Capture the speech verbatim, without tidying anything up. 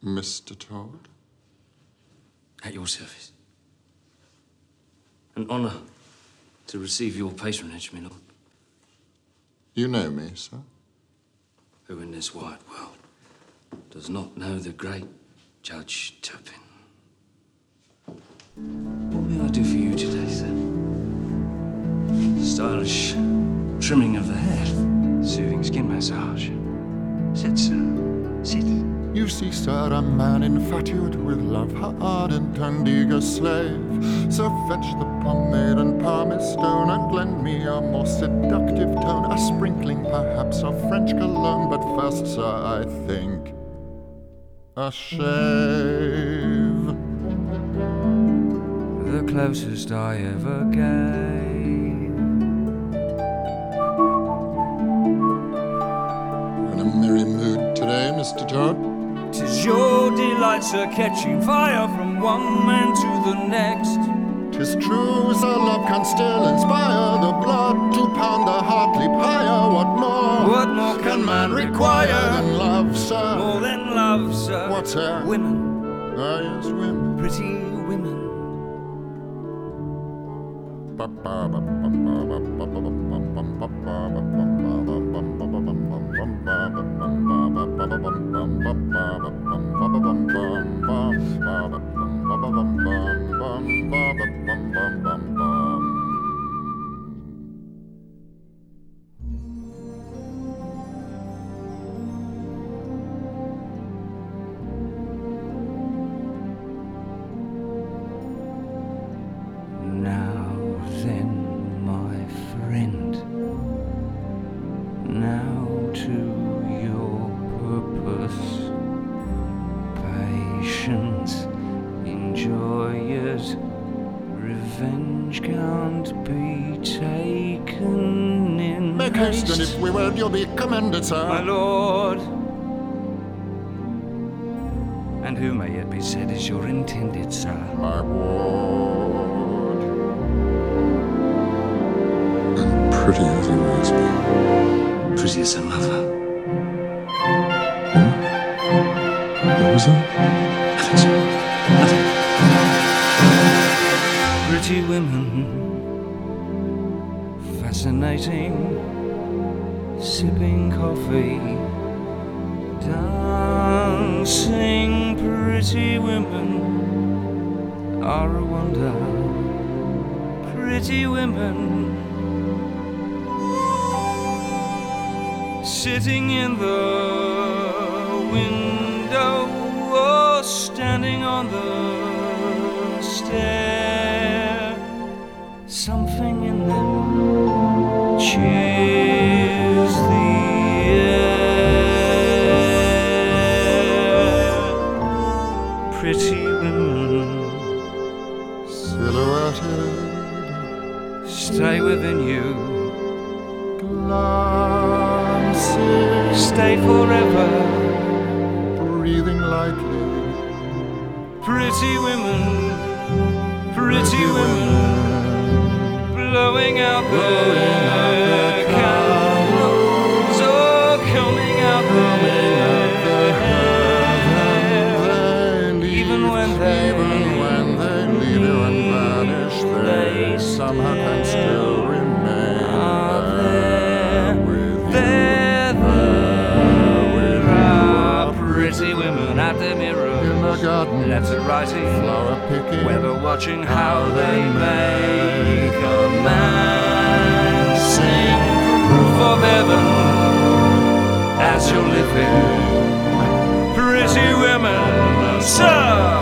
Mister Todd? At your service. An honour to receive your patronage, my lord. You know me, sir? Who in this wide world does not know the great Judge Turpin? What may I do for you today, sir? Stylish trimming of the hair, soothing skin massage. Sit, sir. Sit. You see, sir, a man infatuate with love, her ardent and eager slave. So fetch the pomade and pumice stone, and lend me a more seductive tone, a sprinkling perhaps of French cologne. But first, sir, I think a shave. The closest I ever gave. In a merry mood today, Mister Todd? 'Tis your delight, sir, catching fire from one man to the next. 'Tis true, sir, love can still inspire the blood to pound the heart leap higher. What more? What more can man require than love, sir? More than love, sir. What's that? Women. Ah, yes, women. Pretty women. Now then, my friend, now to your purpose. Patience, enjoy it. Revenge can't be taken in Make haste, and if we will, you'll be commended, sir. my lord. And who may it be said is your intended, sir? My ward. And pretty as he always be. Prettiest than lover. Hmm? What was that? Nothing, sir. Nothing. Pretty women, fascinating, sipping coffee, dancing. Pretty women are a wonder. Pretty women, sitting in the window or standing on the stair. Something in them cheers the air. Pretty women, Silhouetted, stay within you, glancing, stay forever. breathing lightly. Pretty women, pretty women, blowing out the candles, oh, coming out the hair. Even when they, Even when they leave you and vanish, they somehow can still remain there with there, you. there are pretty women at the mirror, In the garden, letter writing, flower picking, weather watching how they make a man sing. Proof of heaven as you're living. Pretty women, sir.